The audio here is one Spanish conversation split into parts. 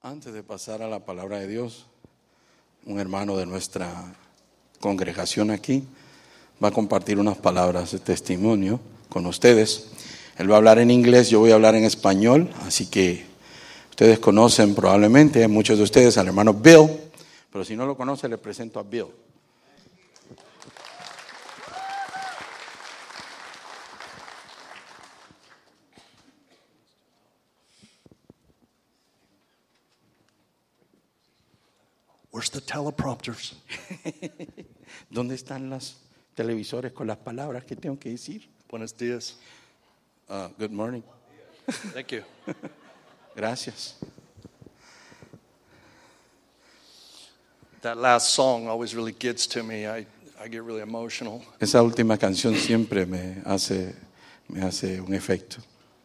Antes de pasar a la palabra de Dios, un hermano de nuestra congregación aquí va a compartir unas palabras de testimonio con ustedes. Él va a hablar en inglés, yo voy a hablar en español, así que ustedes conocen probablemente, muchos de ustedes, al hermano Bill, pero si no lo conocen, le presento a Bill. Where's the teleprompters? ¿Dónde están los televisores con las palabras que tengo que decir? Buenos días. Good morning. Thank you. Gracias. That last song always really gets to me. I get really emotional. Esa última canción siempre me hace un efecto.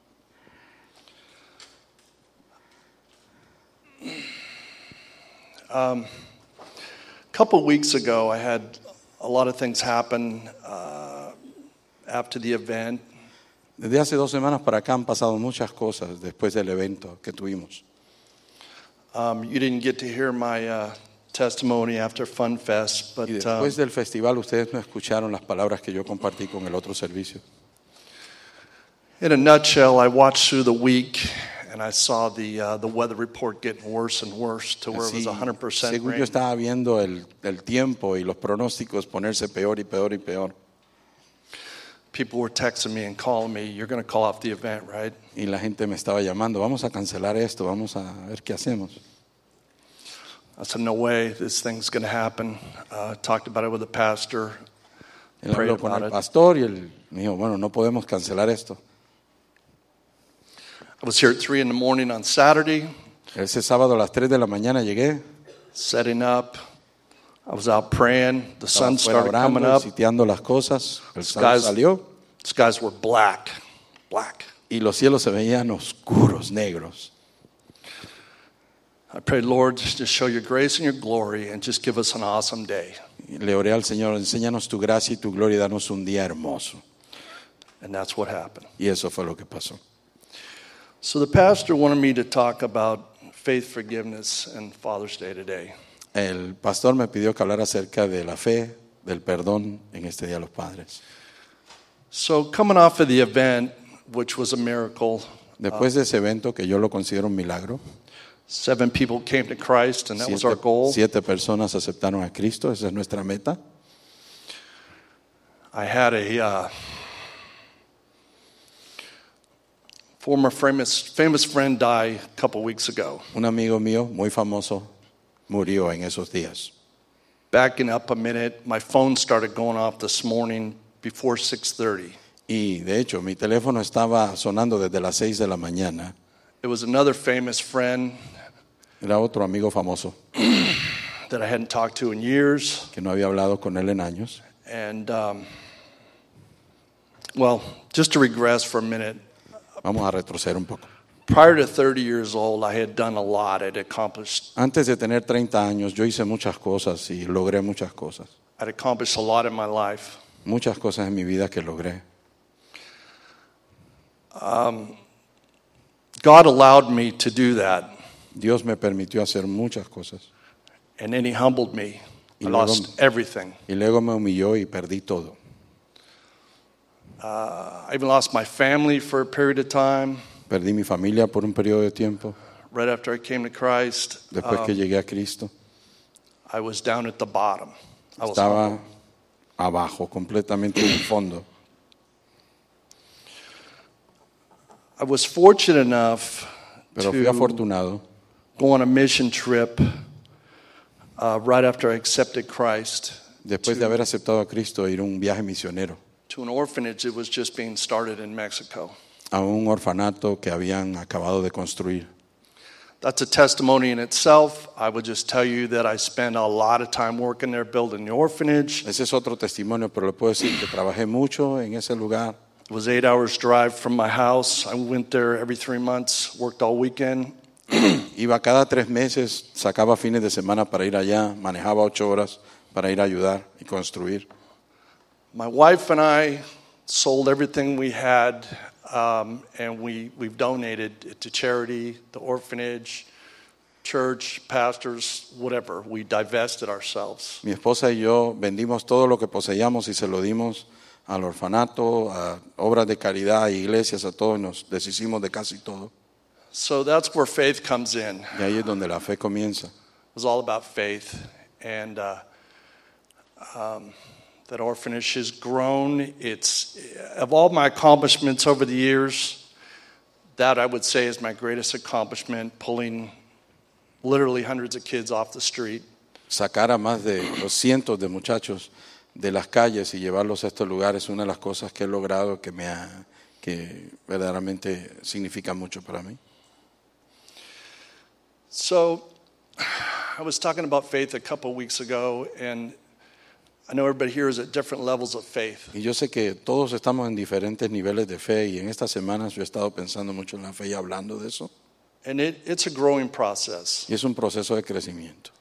A couple weeks ago, I had a lot of things happen after the event. Desde hace 2 semanas para acá han pasado muchas cosas después del evento que tuvimos. You didn't get to hear my testimony after Fun Fest, but Y después del festival ustedes no escucharon las palabras que yo compartí con el otro servicio. in a nutshell, I watched through the week and I saw the weather report getting worse and worse to where it was Así, 100% según yo rain. estaba viendo el tiempo y los pronósticos ponerse peor y peor y peor. People were texting me and calling me, "You're going to call off the event, right?" Y la gente me estaba llamando, vamos a cancelar esto, vamos a ver qué hacemos. I said, "No way, this thing's going to happen." Talked about it with the pastor. Él Prayed habló con about el it. pastor y él me dijo, bueno, no podemos cancelar esto. I was here at 3 in the morning on Saturday, Ese sábado a las 3 de la mañana llegué, setting up. I was out praying. The estaba sun fuera started coming orando y up. sitiando las cosas, el sol Skies- salió Skies were black. y los cielos se veían oscuros, negros. I prayed, "Lord, just show your grace and your glory and just give us an awesome day." Y le oré al Señor, enséñanos tu gracia y tu gloria y danos un día hermoso. And that's what happened. Y eso fue lo que pasó. So the pastor wanted me to talk about faith forgiveness and Father's Day today. El pastor me pidió que hablara acerca de la fe, del perdón en este Día de los Padres. So coming off of the event, which was a miracle, Después de ese evento, que yo lo considero un milagro, 7 people came to Christ, and that was our goal. 7 personas aceptaron a Cristo, esa es nuestra meta. I had a former famous friend die a couple weeks ago. Un amigo mío muy famoso murió en esos días. Backing up a minute, my phone started going off this morning before 6:30. Y de hecho, mi teléfono estaba sonando desde las 6 de la mañana. It was another famous friend Era otro amigo famoso that I hadn't talked to in years. que no había hablado con él en años. And, well, just to regress for a minute, Vamos a retroceder un poco. prior to 30 years old, I had done a lot. I'd accomplished Antes de tener 30 años, yo hice muchas cosas y logré muchas cosas. a lot in my life. Muchas cosas en mi vida que logré. God allowed me to do that, Dios me permitió hacer muchas cosas. and then He humbled me. I Y luego- lost everything. Y luego me humilló y perdí todo. I even lost my family for a period of time. Perdí mi familia por un periodo de tiempo. Right after I came to Christ, Después que llegué a Cristo, I was down at the bottom. I was estaba humbled. abajo, completamente en el fondo. I was fortunate enough Pero fui to afortunado go on a mission trip right after I accepted Christ después de haber aceptado a Cristo ir a un viaje misionero to an orphanage that was just being started in Mexico. a un orfanato que habían acabado de construir. That's a testimony in itself. I would just tell you that I spent a lot of time working there building the orphanage. Ese es otro testimonio, pero le puedo decir que trabajé mucho en ese lugar. It was 8 hours drive from my house. I went there every 3 months, worked all weekend. Iba cada 3 meses, sacaba fines de semana para ir allá, manejaba 8 horas para ir a ayudar y construir. My wife and I sold everything we had, and we've donated it to charity, the orphanage, church, pastors, whatever. We divested ourselves. Mi esposa y yo vendimos todo lo que poseíamos y se lo dimos al orfanato, a obras de caridad, a iglesias, a todo, y nos deshicimos de casi todo. So that's where faith comes in. Y ahí es donde la fe comienza. It was all about faith. And that orphanage has grown. It's, of all my accomplishments over the years, that I would say is my greatest accomplishment, pulling literally hundreds of kids off the street. Sacar a más de los cientos de muchachos de las calles y llevarlos a estos lugares es una de las cosas que he logrado que verdaderamente significa mucho para mí. So, I was talking about faith a couple weeks ago, and I know everybody here is at different levels of faith. Y yo sé que todos estamos en diferentes niveles de fe y en estas semanas yo he estado pensando mucho en la fe y hablando de eso. And it's a growing process. Y es un proceso de crecimiento.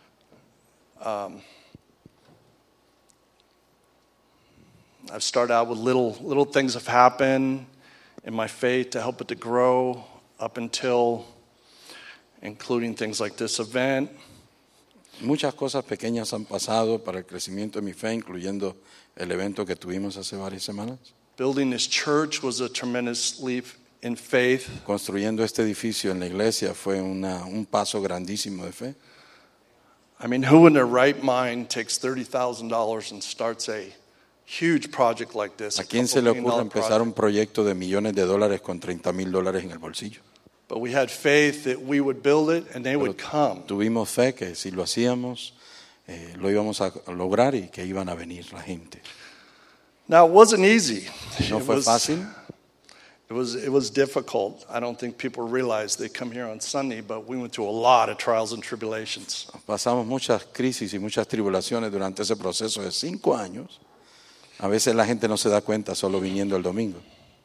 I've started out with little things have happened in my faith to help it to grow up until including things like this event. Muchas cosas pequeñas han pasado para el crecimiento de mi fe, incluyendo el evento que tuvimos hace varias semanas. Building this church was a tremendous leap in faith. Construyendo este edificio en la iglesia fue un paso grandísimo de fe. I mean, who in their right mind takes $30,000 and starts a huge project like this? ¿A quién se le ocurre empezar un proyecto de millones de dólares con $30,000 en el bolsillo? But we had faith that we would build it and they would come. Tuvimos fe que si lo hacíamos, lo íbamos a lograr y que iban a venir la gente. Now, it wasn't easy. No fue fácil. It was difficult. I don't think people realize they come here on Sunday, but we went through a lot of trials and tribulations. Pasamos muchas crisis y muchas tribulaciones durante ese proceso de 5 años. A veces la gente no se da cuenta solo viniendo el domingo.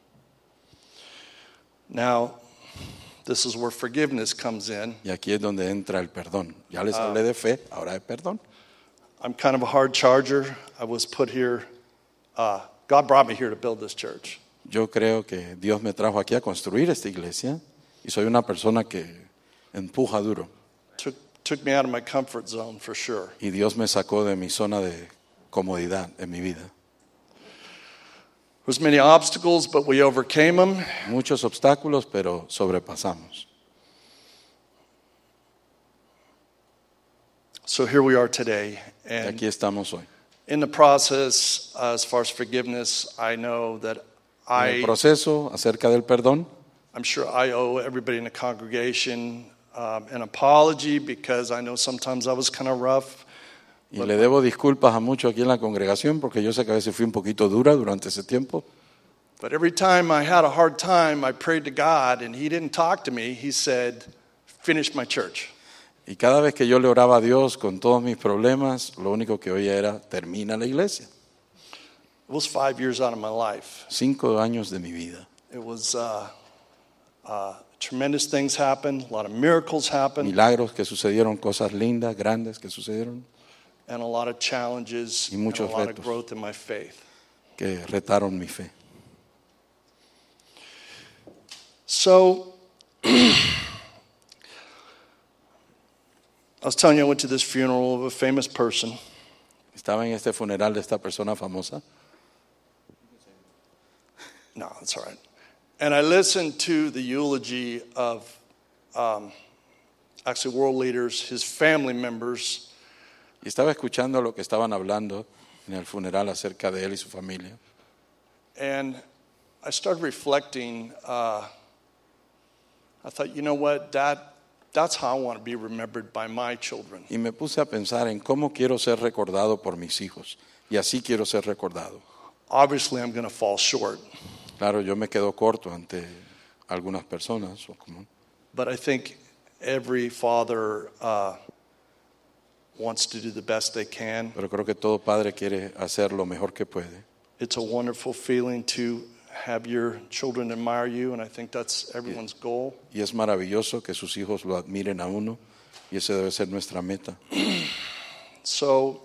Now, this is where forgiveness comes in. Y aquí es donde entra el perdón. Ya les hablé de fe, ahora de perdón. I'm kind of a hard charger. I was put here. God brought me here to build this church. Yo creo que Dios me trajo aquí a construir esta iglesia y soy una persona que empuja duro. Took me out of my comfort zone for sure. Y Dios me sacó de mi zona de comodidad en mi vida. There was many obstacles, but we overcame them. Muchos obstáculos, pero sobrepasamos. So here we are today. Y And aquí estamos hoy. in the process, as far as forgiveness, I know that En el proceso acerca del perdón, I'm sure I owe everybody in the congregation an apology because I know sometimes I was kind of rough. y le debo disculpas a muchos aquí en la congregación porque yo sé que a veces fui un poquito dura durante ese tiempo. But every time I had a hard time, I prayed to God and He didn't talk to me. He said, finish my church. Y cada vez que yo le oraba a Dios con todos mis problemas, lo único que oía era, termina la iglesia. It was 5 years out of my life. 5 años de mi vida. It was tremendous things happened, a lot of miracles happened, Milagros que sucedieron, cosas lindas, grandes que sucedieron, and a lot of challenges Y and a muchos lot of retos. growth in my faith. que retaron mi fe. So, I was telling you I went to this funeral of a famous person. Estaba en este funeral de esta persona famosa. No, that's all right. And I listened to the eulogy of actually world leaders, his family members, Y estaba escuchando lo que estaban hablando en el funeral acerca de él y su familia. and I started reflecting. I thought, you know what, that's how I want to be remembered by my children. Y me puse a pensar en cómo quiero ser recordado por mis hijos. Y así quiero ser recordado. Obviously, I'm going to fall short, Claro, yo me quedo corto ante algunas personas. but I think every father wants to do the best they can. Pero creo que todo padre quiere hacer lo mejor que puede. It's a wonderful feeling to have your children admire you, and I think that's everyone's goal. Y es maravilloso que sus hijos lo admiren a uno. Y ese debe ser nuestra meta. So,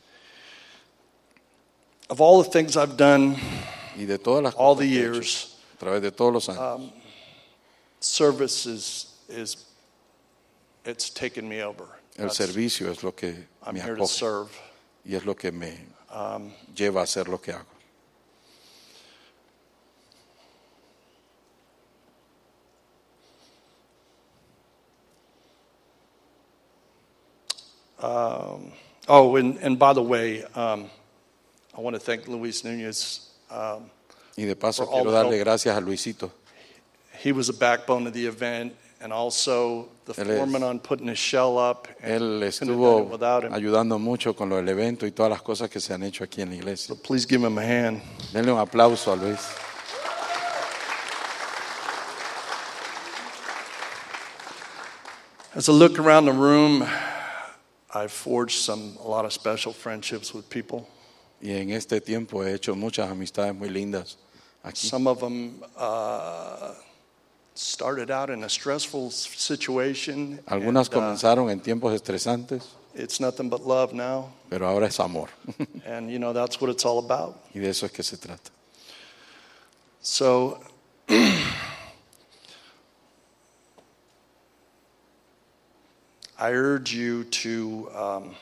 of all the things I've done Y de todas las all cosas the que he hecho, years, a través de todos los años, service is it's taken me over. El servicio es lo que I'm me here to acoge serve. y es lo que me lleva a hacer lo que hago. And by the way, I want to thank Luis Nunez. Y de paso For all quiero the darle help. gracias a Luisito. He was the backbone of the event and also the Él es- foreman on putting his shell up. Él Couldn't have done estuvo it without him. ayudando mucho con lo del evento y todas las cosas que se han hecho aquí en la iglesia. So please give him a hand. Denle un aplauso a Luis. As I look around the room, I've forged a lot of special friendships with people. Y en este tiempo he hecho muchas amistades muy lindas aquí. Some of them started out in a stressful situation. Algunas and, comenzaron en tiempos estresantes, it's nothing but love now. pero ahora es amor. And, that's what it's all about. Y de eso es que se trata. So, I urge you to,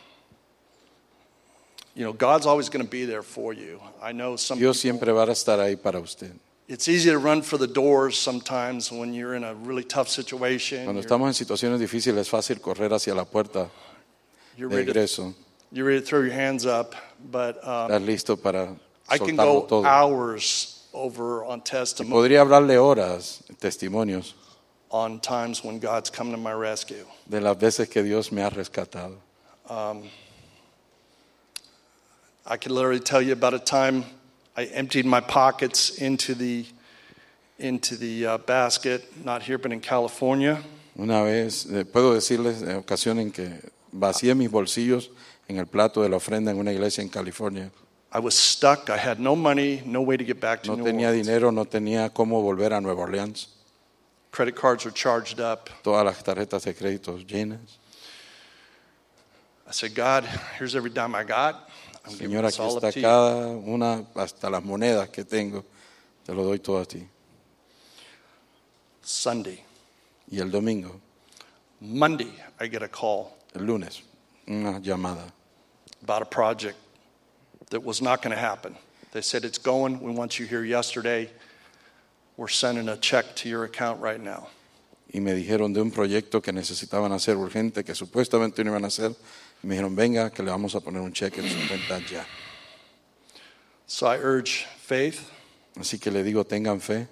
God's always going to be there for you. I know some Dios people, siempre va a estar ahí para usted. it's easy to run for the doors sometimes when you're in a really tough situation. Cuando You're, estamos en situaciones difíciles es fácil correr hacia la puerta you're de ready to, egreso. you're ready to throw your hands up, but Estás listo para I can soltarlo go todo. hours over on Y testimony podría hablarle horas, testimonios, on times when God's come to my rescue. de las veces que Dios me ha rescatado. I could literally tell you about a time I emptied my pockets into the basket, not here but in California. Una vez, puedo decirles, en ocasión en que vacié mis bolsillos en el plato de la ofrenda en una iglesia en California. I was stuck. I had no money, no way to get back to No New tenía Orleans. dinero, no tenía cómo volver a Nueva Orleans. Credit cards were charged up. Todas las tarjetas de crédito llenas. I said, God, here's every dime I got. I'm giving Señor, this aquí all está up to you. cada una, hasta las monedas que tengo, te lo doy todo a ti. Sunday. Y el domingo, Monday, I get a call el lunes, una llamada. about a project that was not going to happen. They said, it's going. We want you here yesterday. We're sending a check to your account right now. Y me dijeron de un proyecto que necesitaban hacer urgente, que supuestamente no iban a hacer. Y me dijeron, venga, que le vamos a poner un cheque en su cuenta ya. So I urge faith, Así que le digo, tengan fe,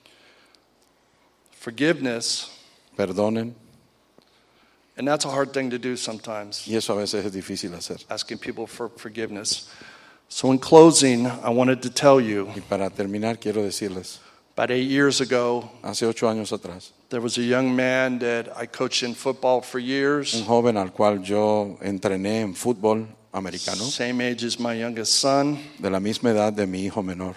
forgiveness, perdonen. and that's a hard thing to do sometimes, Y eso a veces es difícil hacer. asking people for forgiveness. So in closing, I wanted to tell you, Y para terminar, quiero decirles, about 8 years ago, hace 8 años atrás, there was a young man that I coached in football for un years, joven al cual yo entrené en fútbol americano, same age as my youngest son. de la misma edad de mi hijo menor.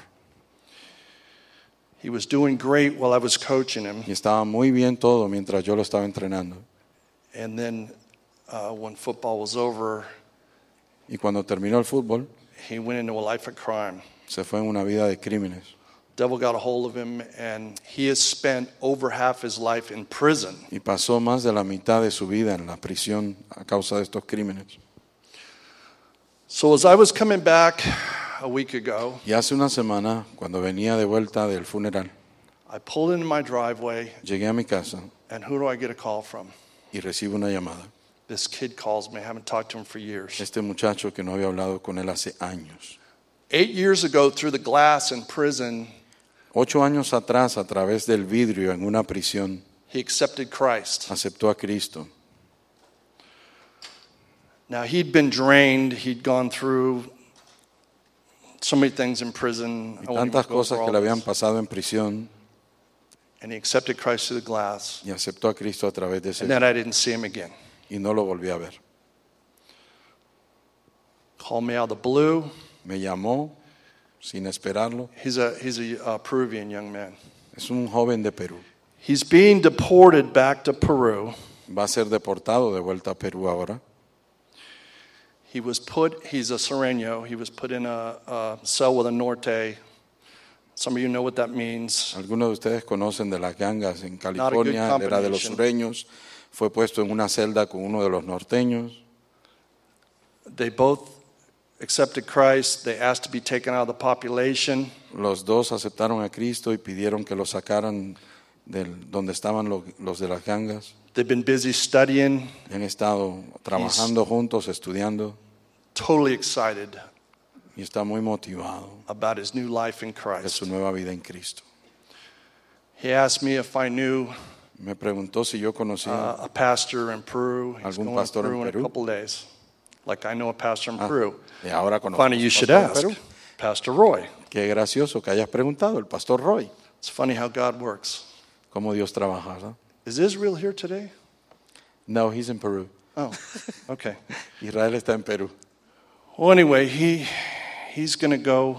He was doing great while I was coaching him. Y estaba muy bien todo mientras yo lo estaba entrenando. And then when football was over, Y cuando terminó el fútbol, he went into a life of crime. se fue en una vida de crímenes. Devil got a hold of him, and he has spent over half his life in prison. Y pasó más de la mitad de su vida en la prisión a causa de estos crímenes. So as I was coming back a week ago, Y hace una semana, cuando venía de vuelta del funeral, I pulled into my driveway, llegué a mi casa and who do I get a call from? y recibo una llamada. This kid calls me. I haven't talked to him for years. Este muchacho que no había hablado con él hace años. 8 years ago, through the glass in prison, 8 años atrás, a través del vidrio en una prisión, he accepted Christ. aceptó a Cristo. Now, he'd been drained. He'd gone through so many things in prison. Y I won't even tantas go cosas over que le all habían this. pasado en prisión, And he accepted Christ through the glass. y aceptó a Cristo a través de And ese, then I didn't see him again. y no lo volví a ver. Called me out of the blue. Me llamó sin esperarlo. He's a Peruvian young man. Es un joven de Perú. He's being deported back to Peru. Va a ser deportado de vuelta a Perú ahora. He's a Sereno. He was put in a cell with a Norte. Some of you know what that means. Algunos de ustedes conocen de las gangas en Not a good California, él era de los combination. sureños. fue puesto en una celda con uno de los norteños. They both accepted Christ. They asked to be taken out of the population. Los dos aceptaron a Cristo y pidieron que los sacaran donde estaban los de las gangas. They've been busy studying, Han estado trabajando juntos, estudiando, totally excited y está muy motivado about his new life in de Christ. su nueva vida en Cristo. He asked me if I knew Me preguntó si yo conocía a pastor in Peru. He's algún going pastor to en Peru in a Perú. couple of days. Like I know a pastor in Peru. y ahora conozco Funny al you should pastor en ask. Perú. Pastor Roy. Qué gracioso que hayas preguntado, el pastor Roy, It's funny how God works. cómo Dios trabaja, ¿verdad? Is Israel here today? No, he's in Peru. Oh, okay. Israel está en Perú. Well, anyway, he's going to go.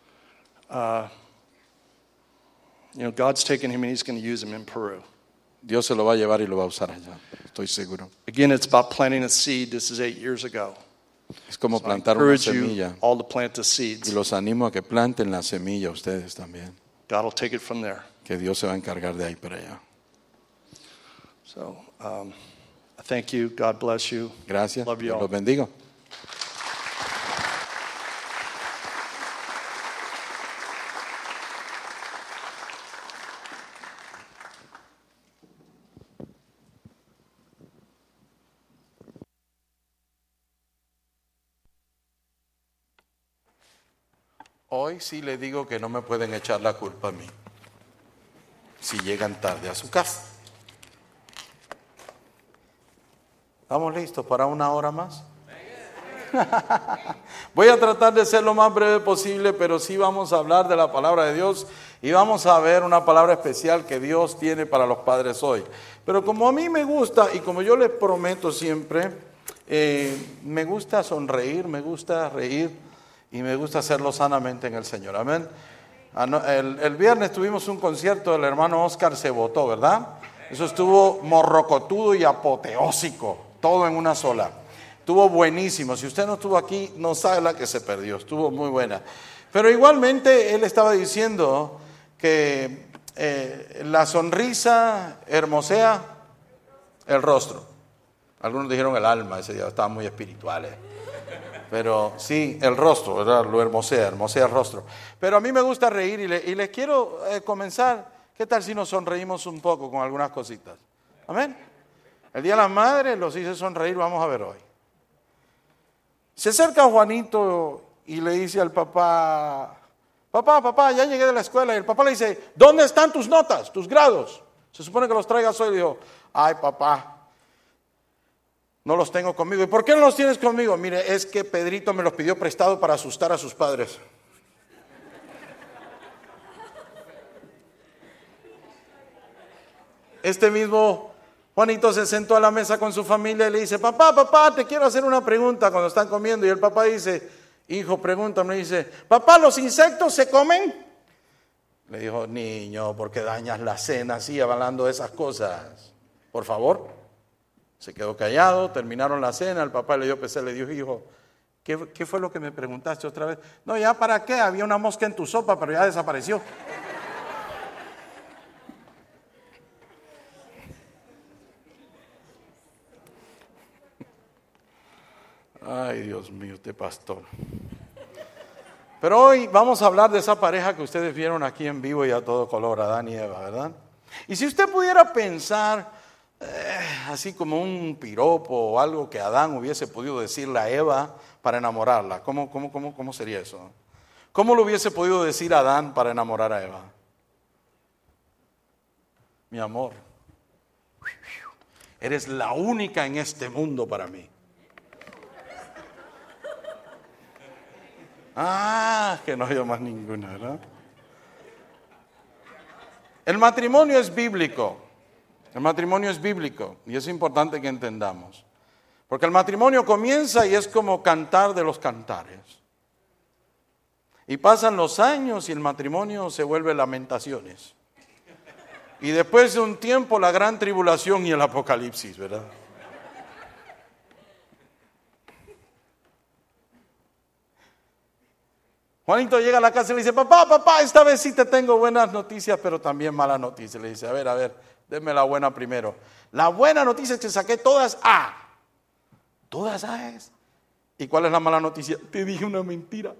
God's taking him and he's going to use him in Peru. Dios se lo va a llevar y lo va a usar allá, estoy seguro. Again, it's about planting a seed. This is 8 years ago. Es como So I plantar una encourage you semilla. all to plant the Y seeds. los animo a que planten la semilla ustedes también. God will take it from there. Que Dios se va a encargar de ahí para allá. So, thank you. God bless you. Gracias. Love you Dios all. los bendiga. Hoy sí le digo que no me pueden echar la culpa a mí si llegan tarde a su casa. ¿Estamos listos para una hora más? Voy a tratar de ser lo más breve posible, pero sí vamos a hablar de la palabra de Dios y vamos a ver una palabra especial que Dios tiene para los padres hoy. Pero como a mí me gusta y como yo les prometo siempre, me gusta sonreír, me gusta reír y me gusta hacerlo sanamente en el Señor. Amén. El viernes tuvimos un concierto del hermano Oscar se botó, ¿verdad? Eso estuvo morrocotudo y apoteósico, todo en una sola. Estuvo buenísimo. Si usted no estuvo aquí, no sabe la que se perdió. Estuvo muy buena. Pero igualmente él estaba diciendo que la sonrisa hermosea el rostro. Algunos dijeron el alma, ese día estaban muy espirituales. Pero sí, el rostro, ¿verdad? Lo hermosea el rostro. Pero a mí me gusta reír y les quiero comenzar. ¿Qué tal si nos sonreímos un poco con algunas cositas? Amén. El Día de las Madres los hice sonreír, vamos a ver hoy. Se acerca Juanito y le dice al papá, papá, ya llegué de la escuela. Y el papá le dice, ¿dónde están tus notas, tus grados? Se supone que los traigas hoy. Y dijo, ay papá, no los tengo conmigo. ¿Y por qué no los tienes conmigo? Mire, es que Pedrito me los pidió prestado para asustar a sus padres. Este mismo Juanito se sentó a la mesa con su familia y le dice, papá, te quiero hacer una pregunta cuando están comiendo. Y el papá dice, hijo, pregúntame. Y dice, papá, ¿los insectos se comen? Le dijo, niño, ¿por qué dañas la cena así hablando de esas cosas? Por favor. Se quedó callado, terminaron la cena, el papá le dio pesar, le dijo, hijo, ¿qué fue lo que me preguntaste otra vez? No, ya para qué, había una mosca en tu sopa, pero ya desapareció. Ay, Dios mío, este pastor. Pero hoy vamos a hablar de esa pareja que ustedes vieron aquí en vivo y a todo color, Adán y Eva, ¿verdad? Y si usted pudiera pensar así como un piropo o algo que Adán hubiese podido decirle a Eva para enamorarla, ¿cómo sería eso? ¿Cómo lo hubiese podido decir Adán para enamorar a Eva? Mi amor, eres la única en este mundo para mí. Que no hay más ninguna, ¿verdad? El matrimonio es bíblico. El matrimonio es bíblico y es importante que entendamos. Porque el matrimonio comienza y es como cantar de los cantares. Y pasan los años y el matrimonio se vuelve lamentaciones. Y después de un tiempo la gran tribulación y el apocalipsis, ¿verdad? Juanito llega a la casa y le dice, papá, esta vez sí te tengo buenas noticias, pero también malas noticias. Le dice, a ver, Denme la buena primero. La buena noticia es que saqué todas A. Todas A es. ¿Y cuál es la mala noticia? Te dije una mentira.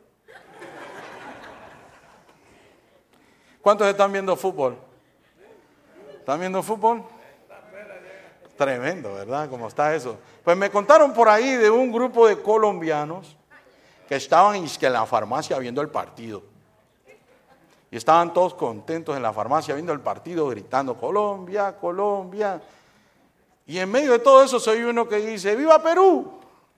¿Cuántos están viendo fútbol? ¿Están viendo fútbol? Tremendo, ¿verdad? ¿Cómo está eso? Pues me contaron por ahí de un grupo de colombianos que estaban en la farmacia viendo el partido. Y estaban todos contentos en la farmacia viendo el partido, gritando, Colombia, Colombia. Y en medio de todo eso soy uno que dice, ¡viva Perú!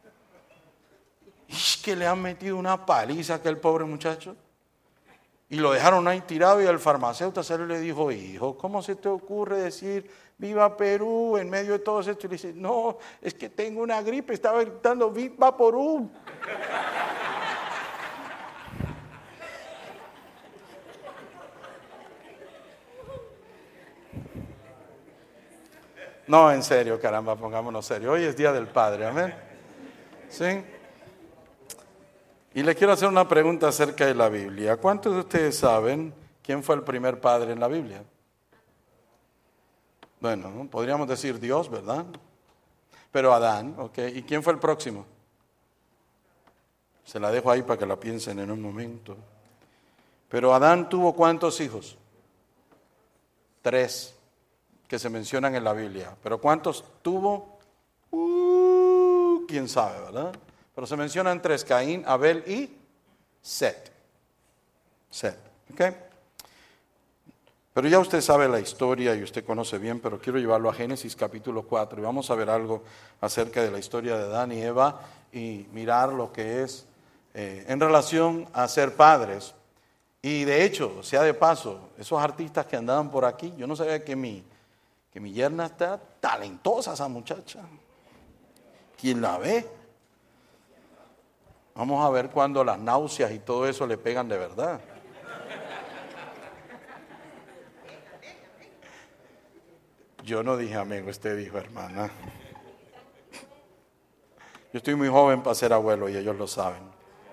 Y es que le han metido una paliza a aquel pobre muchacho. Y lo dejaron ahí tirado y el farmacéutico salió y le dijo, hijo, ¿cómo se te ocurre decir viva Perú en medio de todo esto? Y le dice, no, es que tengo una gripe, estaba gritando viva Perú. No, en serio, caramba, pongámonos serio. Hoy es Día del Padre, amén. ¿Sí? Y le quiero hacer una pregunta acerca de la Biblia. ¿Cuántos de ustedes saben quién fue el primer padre en la Biblia? Bueno, podríamos decir Dios, ¿verdad? Pero Adán, ¿ok? ¿Y quién fue el próximo? Se la dejo ahí para que la piensen en un momento. Pero Adán tuvo ¿cuántos hijos? 3, que se mencionan en la Biblia. ¿Pero cuántos tuvo? ¿Quién sabe, verdad? Pero se mencionan 3, Caín, Abel y Set. ¿Ok? Pero ya usted sabe la historia y usted conoce bien, pero quiero llevarlo a Génesis capítulo 4 y vamos a ver algo acerca de la historia de Adán y Eva y mirar lo que es en relación a ser padres. Y de hecho, sea de paso, esos artistas que andaban por aquí, yo no sabía que mi yerna está talentosa, esa muchacha. ¿Quién la ve? Vamos a ver cuando las náuseas y todo eso le pegan de verdad. Yo no dije amigo, usted dijo hermana. Yo estoy muy joven para ser abuelo y ellos lo saben.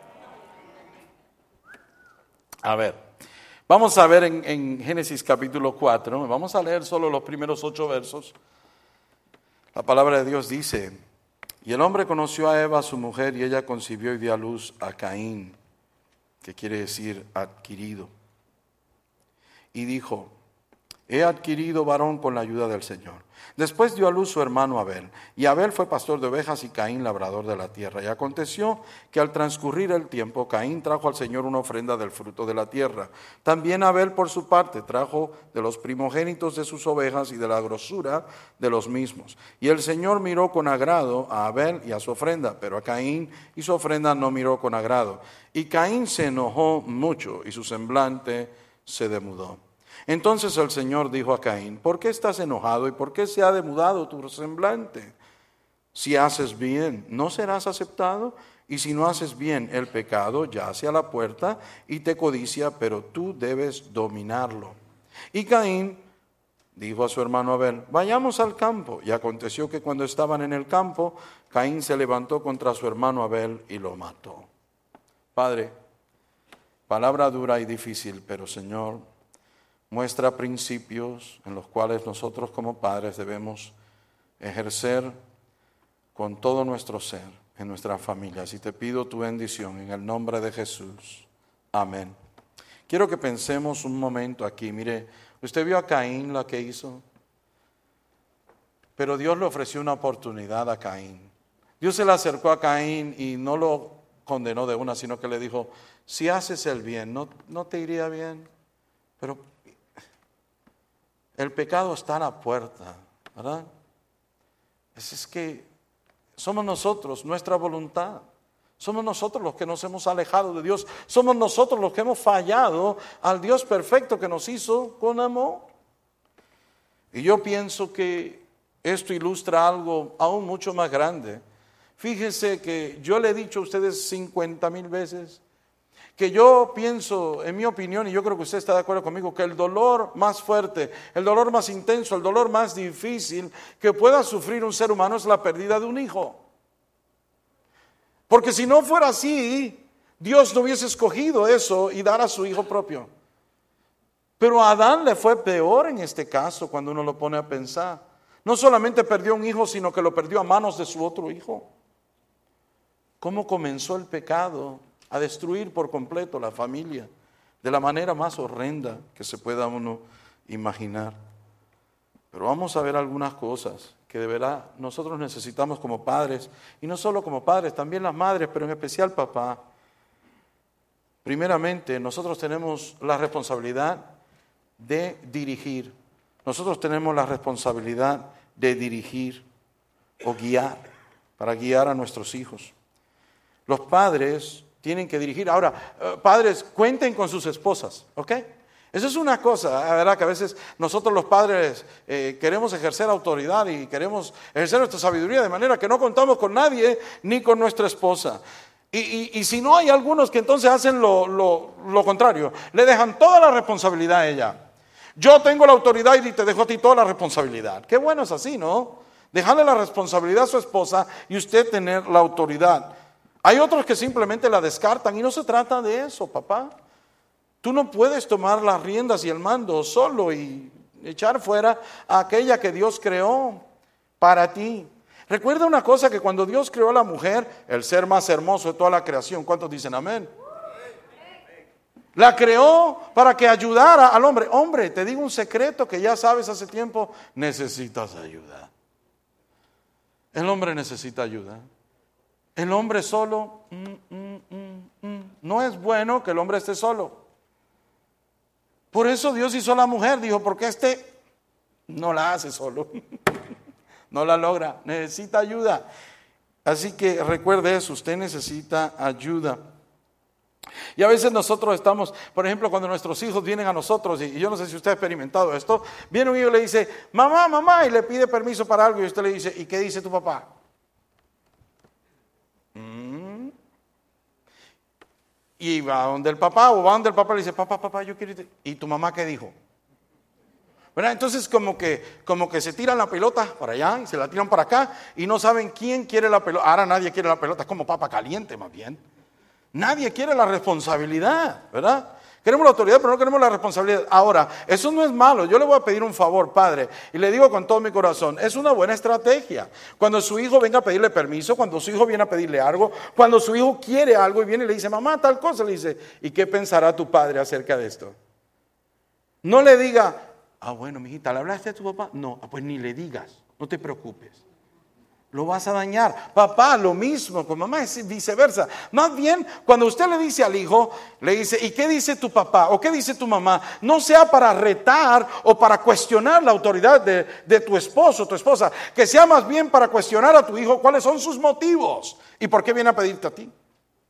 A ver, vamos a ver en Génesis capítulo 4, vamos a leer solo los primeros 8 versos. La palabra de Dios dice, y el hombre conoció a Eva, su mujer, y ella concibió y dio a luz a Caín, que quiere decir adquirido. Y dijo, he adquirido varón con la ayuda del Señor. Después dio a luz su hermano Abel, y Abel fue pastor de ovejas y Caín labrador de la tierra. Y aconteció que al transcurrir el tiempo, Caín trajo al Señor una ofrenda del fruto de la tierra. También Abel por su parte trajo de los primogénitos de sus ovejas y de la grosura de los mismos. Y el Señor miró con agrado a Abel y a su ofrenda, pero a Caín y su ofrenda no miró con agrado. Y Caín se enojó mucho y su semblante se demudó. Entonces el Señor dijo a Caín, ¿por qué estás enojado y por qué se ha demudado tu semblante? Si haces bien, ¿no serás aceptado? Y si no haces bien, el pecado yace a la puerta y te codicia, pero tú debes dominarlo. Y Caín dijo a su hermano Abel, vayamos al campo. Y aconteció que cuando estaban en el campo, Caín se levantó contra su hermano Abel y lo mató. Padre, palabra dura y difícil, pero Señor, muestra principios en los cuales nosotros como padres debemos ejercer con todo nuestro ser en nuestras familias. Y te pido tu bendición en el nombre de Jesús. Amén. Quiero que pensemos un momento aquí. Mire, usted vio a Caín lo que hizo, pero Dios le ofreció una oportunidad a Caín. Dios se le acercó a Caín y no lo condenó de una, sino que le dijo, si haces el bien, ¿no te iría bien? Pero el pecado está a la puerta, ¿verdad? Es que somos nosotros, nuestra voluntad. Somos nosotros los que nos hemos alejado de Dios. Somos nosotros los que hemos fallado al Dios perfecto que nos hizo con amor. Y yo pienso que esto ilustra algo aún mucho más grande. Fíjense que yo le he dicho a ustedes 50,000 veces que yo pienso, en mi opinión, y yo creo que usted está de acuerdo conmigo, que el dolor más fuerte, el dolor más intenso, el dolor más difícil que pueda sufrir un ser humano es la pérdida de un hijo. Porque si no fuera así, Dios no hubiese escogido eso y dar a su hijo propio. Pero a Adán le fue peor en este caso cuando uno lo pone a pensar. No solamente perdió un hijo, sino que lo perdió a manos de su otro hijo. ¿Cómo comenzó el pecado a destruir por completo la familia? De la manera más horrenda que se pueda uno imaginar. Pero vamos a ver algunas cosas que de verdad nosotros necesitamos como padres, y no solo como padres, también las madres, pero en especial papá. Primeramente, nosotros tenemos la responsabilidad de dirigir. Nosotros tenemos la responsabilidad de dirigir o guiar, para guiar a nuestros hijos. Los padres tienen que dirigir. Ahora, padres, cuenten con sus esposas, ¿ok? Eso es una cosa, ¿verdad? Que a veces nosotros los padres queremos ejercer autoridad y queremos ejercer nuestra sabiduría de manera que no contamos con nadie ni con nuestra esposa. Y si no, hay algunos que entonces hacen lo contrario, le dejan toda la responsabilidad a ella. Yo tengo la autoridad y te dejo a ti toda la responsabilidad. Qué bueno es así, ¿no? Dejarle la responsabilidad a su esposa y usted tener la autoridad. Hay otros que simplemente la descartan y no se trata de eso, papá. Tú no puedes tomar las riendas y el mando solo y echar fuera a aquella que Dios creó para ti. Recuerda una cosa, que cuando Dios creó a la mujer, el ser más hermoso de toda la creación, ¿cuántos dicen amén? La creó para que ayudara al hombre. Hombre, te digo un secreto que ya sabes hace tiempo, necesitas ayuda. El hombre necesita ayuda. El hombre solo, no es bueno que el hombre esté solo. Por eso Dios hizo a la mujer, dijo, porque este no la hace solo, no la logra, necesita ayuda. Así que recuerde eso, usted necesita ayuda. Y a veces nosotros estamos, por ejemplo, cuando nuestros hijos vienen a nosotros, y yo no sé si usted ha experimentado esto, viene un hijo y le dice, mamá, y le pide permiso para algo, y usted le dice, ¿y qué dice tu papá? Y va donde el papá, o va donde el papá le dice, papá, yo quiero irte. ¿Y tu mamá qué dijo? ¿Verdad? Entonces como que se tiran la pelota para allá y se la tiran para acá y no saben quién quiere la pelota. Ahora nadie quiere la pelota, es como papa caliente más bien. Nadie quiere la responsabilidad, ¿verdad? Queremos la autoridad, pero no queremos la responsabilidad. Ahora, eso no es malo. Yo le voy a pedir un favor, padre, y le digo con todo mi corazón, es una buena estrategia. Cuando su hijo venga a pedirle permiso, cuando su hijo viene a pedirle algo, cuando su hijo quiere algo y viene y le dice, mamá, tal cosa, le dice, ¿y qué pensará tu padre acerca de esto? No le diga, bueno, mijita, ¿le hablaste a tu papá? No, pues ni le digas, no te preocupes. Lo vas a dañar. Papá, lo mismo, con mamá es viceversa. Más bien, cuando usted le dice al hijo, le dice, ¿y qué dice tu papá? ¿O qué dice tu mamá? No sea para retar o para cuestionar la autoridad de tu esposo o tu esposa, que sea más bien para cuestionar a tu hijo cuáles son sus motivos y por qué viene a pedirte a ti.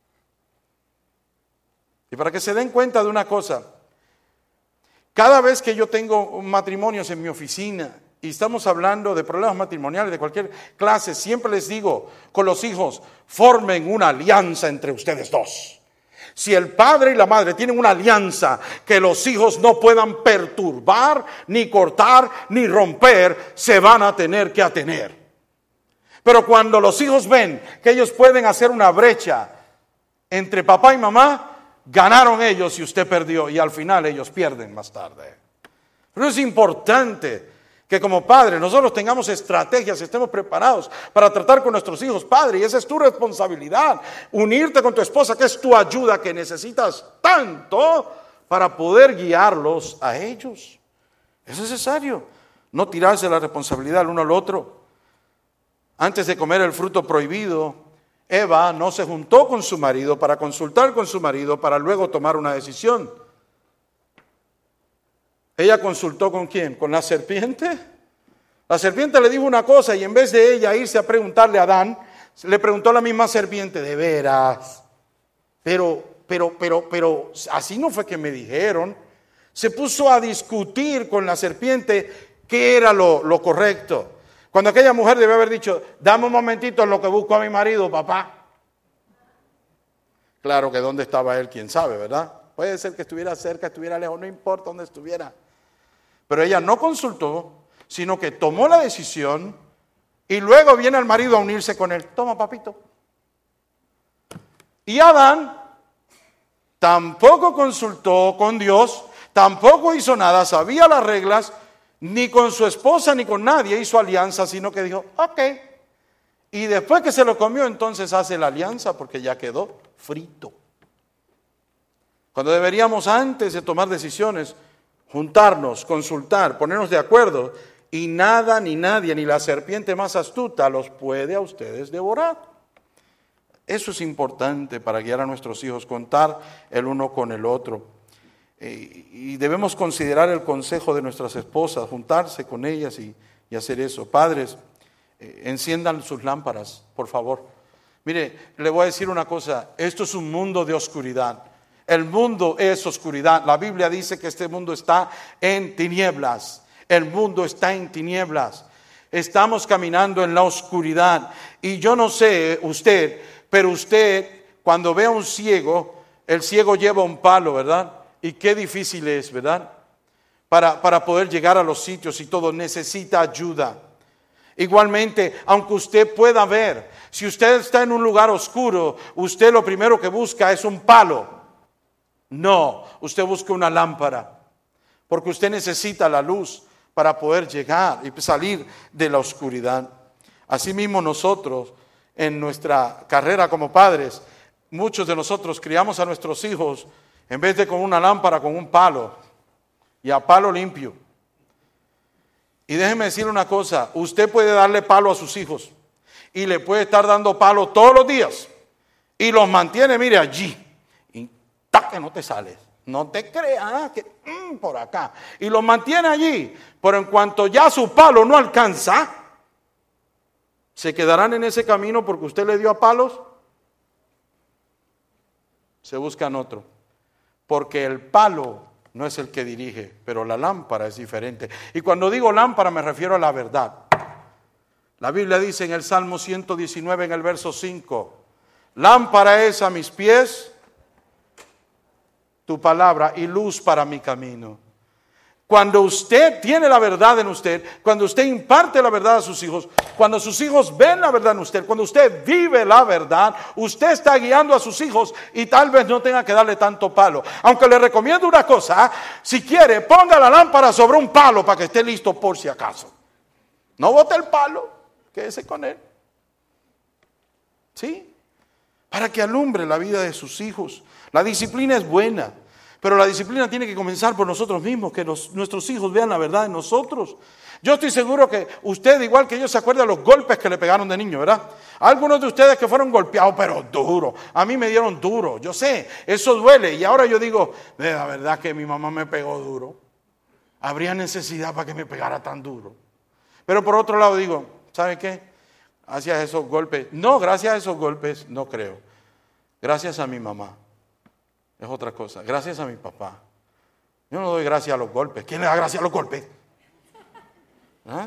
Y para que se den cuenta de una cosa, cada vez que yo tengo matrimonios en mi oficina, y estamos hablando de problemas matrimoniales de cualquier clase, siempre les digo con los hijos, formen una alianza entre ustedes dos. Si el padre y la madre tienen una alianza que los hijos no puedan perturbar, ni cortar, ni romper, se van a tener que atener. Pero cuando los hijos ven que ellos pueden hacer una brecha entre papá y mamá, ganaron ellos y usted perdió, y al final ellos pierden más tarde. Pero es importante que como padres nosotros tengamos estrategias, estemos preparados para tratar con nuestros hijos. Padre, y esa es tu responsabilidad, unirte con tu esposa, que es tu ayuda que necesitas tanto para poder guiarlos a ellos. Es necesario no tirarse la responsabilidad el uno al otro. Antes de comer el fruto prohibido, Eva no se juntó con su marido para consultar con su marido para luego tomar una decisión. Ella consultó ¿con quién? ¿Con la serpiente? La serpiente le dijo una cosa y en vez de ella irse a preguntarle a Adán, le preguntó a la misma serpiente, ¿de veras? Pero, así no fue que me dijeron. Se puso a discutir con la serpiente qué era lo correcto. Cuando aquella mujer debe haber dicho, dame un momentito en lo que busco a mi marido, papá. Claro que dónde estaba él, quién sabe, ¿verdad? Puede ser que estuviera cerca, estuviera lejos, no importa dónde estuviera. Pero ella no consultó, sino que tomó la decisión y luego viene el marido a unirse con él. Toma, papito. Y Adán tampoco consultó con Dios, tampoco hizo nada, sabía las reglas, ni con su esposa ni con nadie hizo alianza, sino que dijo, ok. Y después que se lo comió, entonces hace la alianza porque ya quedó frito. Cuando deberíamos, antes de tomar decisiones, juntarnos, consultar, ponernos de acuerdo, y nada ni nadie, ni la serpiente más astuta los puede a ustedes devorar. Eso es importante para guiar a nuestros hijos, contar el uno con el otro. Y debemos considerar el consejo de nuestras esposas, juntarse con ellas y hacer eso. Padres, enciendan sus lámparas, por favor. Mire, le voy a decir una cosa, esto es un mundo de oscuridad. El mundo es oscuridad. La Biblia dice que este mundo está en tinieblas. El mundo está en tinieblas. Estamos caminando en la oscuridad. Y yo no sé usted, pero usted cuando ve a un ciego, el ciego lleva un palo, ¿verdad? Y qué difícil es, ¿verdad? Para poder llegar a los sitios y todo, necesita ayuda. Igualmente, aunque usted pueda ver, si usted está en un lugar oscuro, usted lo primero que busca es un palo. No, usted busca una lámpara, porque usted necesita la luz para poder llegar y salir de la oscuridad. Asimismo nosotros, en nuestra carrera como padres, muchos de nosotros criamos a nuestros hijos, en vez de con una lámpara, con un palo, y a palo limpio. Y déjeme decirle una cosa, usted puede darle palo a sus hijos, y le puede estar dando palo todos los días, y los mantiene, mire, allí, y que no te sales, no te creas que por acá, y los mantiene allí, pero en cuanto ya su palo no alcanza, ¿se quedarán en ese camino porque usted le dio a palos? Se buscan otro, porque el palo no es el que dirige, pero la lámpara es diferente. Y cuando digo lámpara me refiero a la verdad. La Biblia dice en el Salmo 119, en el verso 5, lámpara es a mis pies tu palabra y luz para mi camino. Cuando usted tiene la verdad en usted, cuando usted imparte la verdad a sus hijos, cuando sus hijos ven la verdad en usted, cuando usted vive la verdad, usted está guiando a sus hijos y tal vez no tenga que darle tanto palo. Aunque le recomiendo una cosa, si quiere, ponga la lámpara sobre un palo para que esté listo por si acaso. No bote el palo, quédese con él. ¿Sí? Para que alumbre la vida de sus hijos. La disciplina es buena, pero la disciplina tiene que comenzar por nosotros mismos, que nuestros hijos vean la verdad en nosotros. Yo estoy seguro que usted, igual que yo, se acuerda de los golpes que le pegaron de niño, ¿verdad? Algunos de ustedes que fueron golpeados, pero duro. A mí me dieron duro, yo sé, eso duele. Y ahora yo digo, la verdad que mi mamá me pegó duro. Habría necesidad para que me pegara tan duro. Pero por otro lado digo, ¿sabe qué? Gracias a esos golpes, gracias a esos golpes, no creo. Gracias a mi mamá. Es otra cosa. Gracias a mi papá. Yo no doy gracias a los golpes. ¿Quién le da gracias a los golpes? ¿Ah?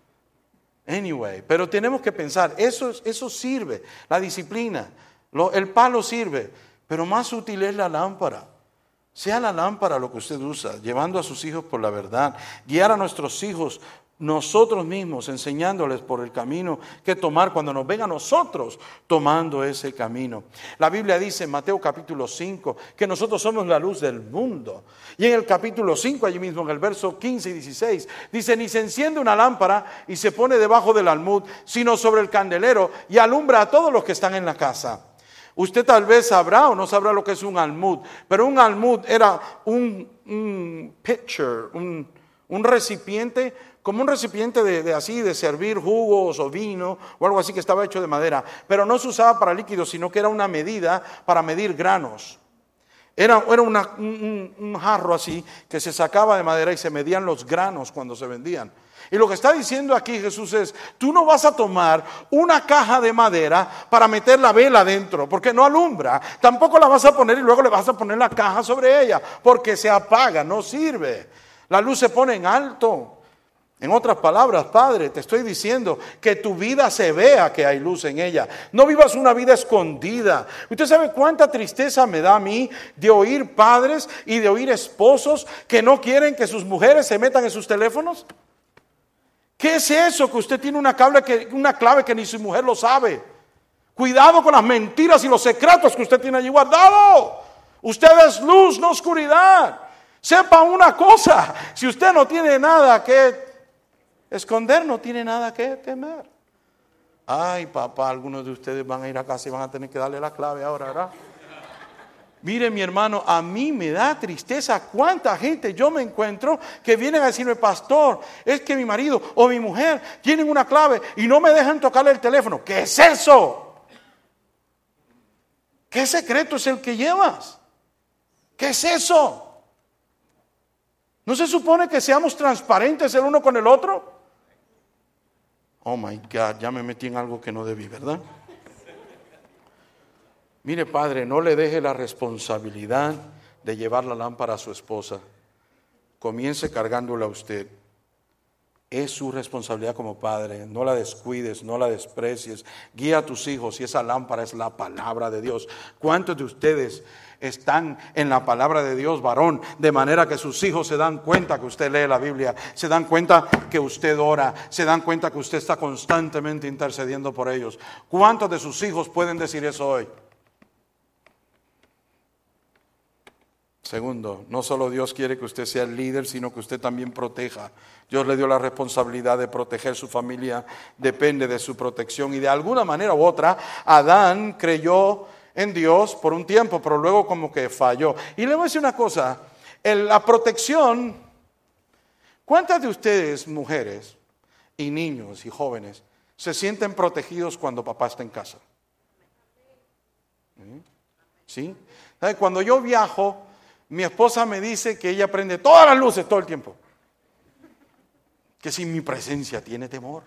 Anyway, pero tenemos que pensar, eso sirve, la disciplina, el palo sirve, pero más útil es la lámpara. Sea la lámpara lo que usted usa, llevando a sus hijos por la verdad, guiar a nuestros hijos nosotros mismos, enseñándoles por el camino que tomar cuando nos ven a nosotros tomando ese camino. La Biblia dice en Mateo capítulo 5 que nosotros somos la luz del mundo. Y en el capítulo 5, allí mismo en el verso 15 y 16, dice, ni se enciende una lámpara y se pone debajo del almud, sino sobre el candelero y alumbra a todos los que están en la casa. Usted tal vez sabrá o no sabrá lo que es un almud, pero un almud era un pitcher, un recipiente, como un recipiente de servir jugos o vino o algo así, que estaba hecho de madera, pero no se usaba para líquidos, sino que era una medida para medir granos. Era un jarro así que se sacaba de madera y se medían los granos cuando se vendían. Y lo que está diciendo aquí Jesús es, tú no vas a tomar una caja de madera para meter la vela dentro, porque no alumbra. Tampoco la vas a poner y luego le vas a poner la caja sobre ella, porque se apaga, no sirve. La luz se pone en alto. En otras palabras, Padre, te estoy diciendo que tu vida se vea que hay luz en ella. No vivas una vida escondida. ¿Usted sabe cuánta tristeza me da a mí de oír padres y de oír esposos que no quieren que sus mujeres se metan en sus teléfonos? ¿Qué es eso que usted tiene una clave que ni su mujer lo sabe? Cuidado con las mentiras y los secretos que usted tiene allí guardado. Usted es luz, no oscuridad. Sepa una cosa, si usted no tiene nada que esconder, no tiene nada que temer. Ay, papá, algunos de ustedes van a ir a casa y van a tener que darle la clave ahora, ¿verdad? Mire, mi hermano, a mí me da tristeza cuánta gente yo me encuentro que vienen a decirme, pastor, es que mi marido o mi mujer tienen una clave y no me dejan tocarle el teléfono. ¿Qué es eso? ¿Qué secreto es el que llevas? ¿Qué es eso? ¿No se supone que seamos transparentes el uno con el otro? Oh my God, ya me metí en algo que no debí, ¿verdad? Mire, padre, no le deje la responsabilidad de llevar la lámpara a su esposa. Comience cargándola a usted. Es su responsabilidad como padre. No la descuides, no la desprecies. Guía a tus hijos y esa lámpara es la palabra de Dios. ¿Cuántos de ustedes están en la palabra de Dios, varón? De manera que sus hijos se dan cuenta que usted lee la Biblia, se dan cuenta que usted ora, se dan cuenta que usted está constantemente intercediendo por ellos. ¿Cuántos de sus hijos pueden decir eso hoy? Segundo, no solo Dios quiere que usted sea el líder, sino que usted también proteja. Dios le dio la responsabilidad de proteger su familia, depende de su protección. Y de alguna manera u otra, Adán creyó en Dios por un tiempo, pero luego como que falló. Y le voy a decir una cosa, la protección, ¿cuántas de ustedes, mujeres y niños y jóvenes, se sienten protegidos cuando papá está en casa? ¿Sí? ¿Sabe? Cuando yo viajo, mi esposa me dice que ella prende todas las luces todo el tiempo. Que sin mi presencia tiene temor.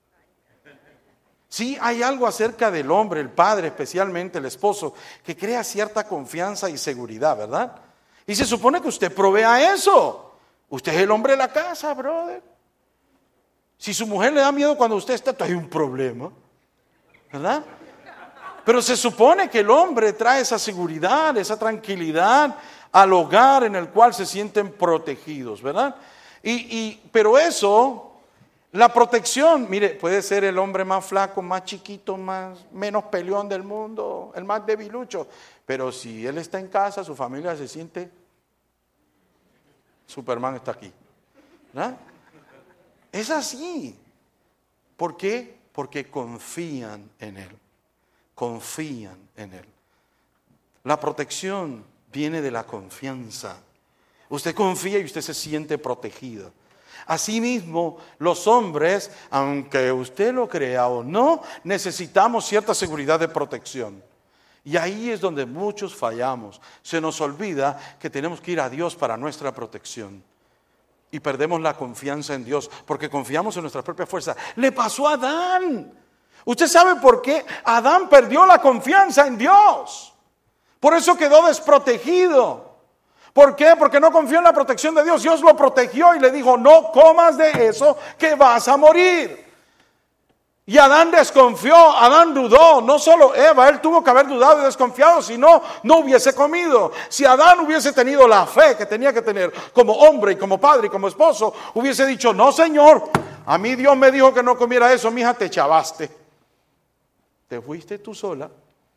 Sí, hay algo acerca del hombre, el padre, especialmente el esposo, que crea cierta confianza y seguridad, ¿verdad? Y se supone que usted provea eso. Usted es el hombre de la casa, brother. Si su mujer le da miedo cuando usted está, hay un problema, ¿verdad? Pero se supone que el hombre trae esa seguridad, esa tranquilidad al hogar en el cual se sienten protegidos, ¿verdad? Pero eso, la protección, mire, puede ser el hombre más flaco, más chiquito, menos peleón del mundo, el más debilucho, pero si él está en casa, su familia se siente, Superman está aquí, ¿verdad? Es así. ¿Por qué? Porque confían en él. Confían en él. La protección viene de la confianza. Usted confía y usted se siente protegido. Asimismo, los hombres, aunque usted lo crea o no, necesitamos cierta seguridad de protección. Y ahí es donde muchos fallamos. Se nos olvida que tenemos que ir a Dios para nuestra protección. Y perdemos la confianza en Dios porque confiamos en nuestra propia fuerza. Le pasó a Adán. ¿Usted sabe por qué Adán perdió la confianza en Dios? Por eso quedó desprotegido. ¿Por qué? Porque no confió en la protección de Dios. Dios lo protegió y le dijo, no comas de eso que vas a morir. Y Adán desconfió, Adán dudó. No solo Eva, él tuvo que haber dudado y desconfiado, si no, no hubiese comido. Si Adán hubiese tenido la fe que tenía que tener como hombre y como padre y como esposo, hubiese dicho, no Señor, a mí Dios me dijo que no comiera eso, mija, te chavaste. Te fuiste tú sola.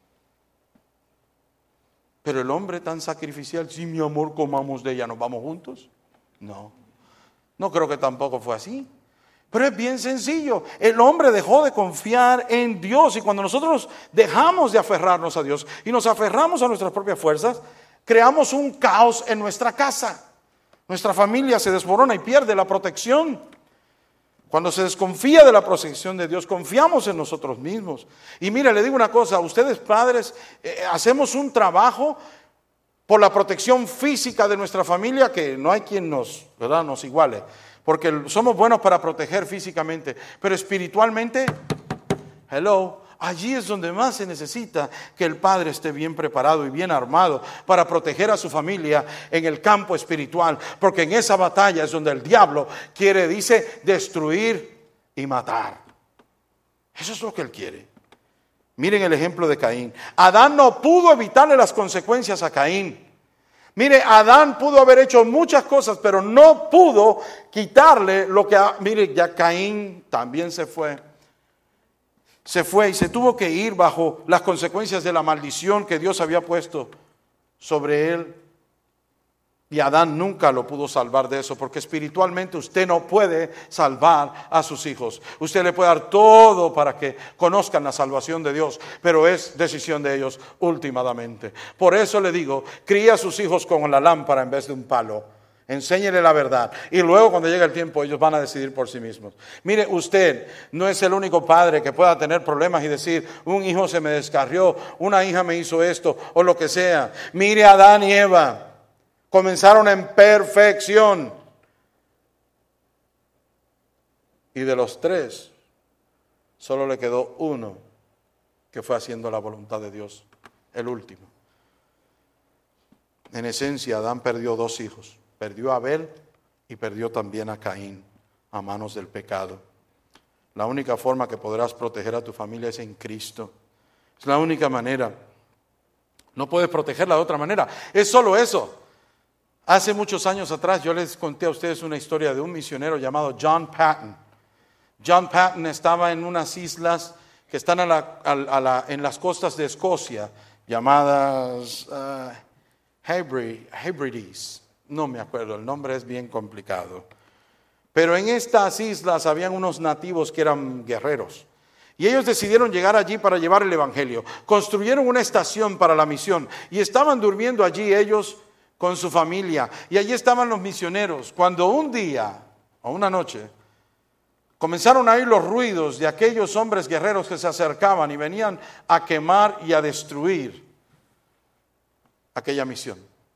Pero el hombre tan sacrificial, sí, mi amor, comamos de ella, ¿nos vamos juntos? No, no creo que tampoco fue así. Pero es bien sencillo, el hombre dejó de confiar en Dios y cuando nosotros dejamos de aferrarnos a Dios y nos aferramos a nuestras propias fuerzas, creamos un caos en nuestra casa. Nuestra familia se desmorona y pierde la protección. Cuando se desconfía de la protección de Dios, confiamos en nosotros mismos. Y mire, le digo una cosa, ustedes padres, hacemos un trabajo por la protección física de nuestra familia que no hay quien nos iguale. Porque somos buenos para proteger físicamente, pero espiritualmente, allí es donde más se necesita que el padre esté bien preparado y bien armado para proteger a su familia en el campo espiritual, porque en esa batalla es donde el diablo dice, destruir y matar. Eso es lo que él quiere. Miren el ejemplo de Caín. Adán no pudo evitarle las consecuencias a Caín. Mire, Adán pudo haber hecho muchas cosas, pero no pudo quitarle lo que... Mire, ya Caín también se fue. Se fue y se tuvo que ir bajo las consecuencias de la maldición que Dios había puesto sobre él. Y Adán nunca lo pudo salvar de eso, porque espiritualmente usted no puede salvar a sus hijos. Usted le puede dar todo para que conozcan la salvación de Dios, pero es decisión de ellos últimamente. Por eso le digo, cría a sus hijos con la lámpara en vez de un palo. Enséñele la verdad. Y luego cuando llegue el tiempo ellos van a decidir por sí mismos. Mire, usted no es el único padre que pueda tener problemas y decir, un hijo se me descarrió, una hija me hizo esto o lo que sea. Mire a Adán y Eva. Comenzaron en perfección. Y de los tres, solo le quedó uno que fue haciendo la voluntad de Dios, el último. En esencia, Adán perdió dos hijos. Perdió a Abel y perdió también a Caín a manos del pecado. La única forma que podrás proteger a tu familia es en Cristo. Es la única manera. No puedes protegerla de otra manera. Es solo eso. Hace muchos años atrás yo les conté a ustedes una historia de un misionero llamado John Patton. John Patton estaba en unas islas que están en las costas de Escocia, llamadas Hebrides. No me acuerdo, el nombre es bien complicado. Pero en estas islas habían unos nativos que eran guerreros. Y ellos decidieron llegar allí para llevar el evangelio. Construyeron una estación para la misión y estaban durmiendo allí ellos con su familia. Y allí estaban los misioneros. Cuando un día o una noche comenzaron a oír los ruidos de aquellos hombres guerreros que se acercaban y venían a quemar y a destruir aquella misión.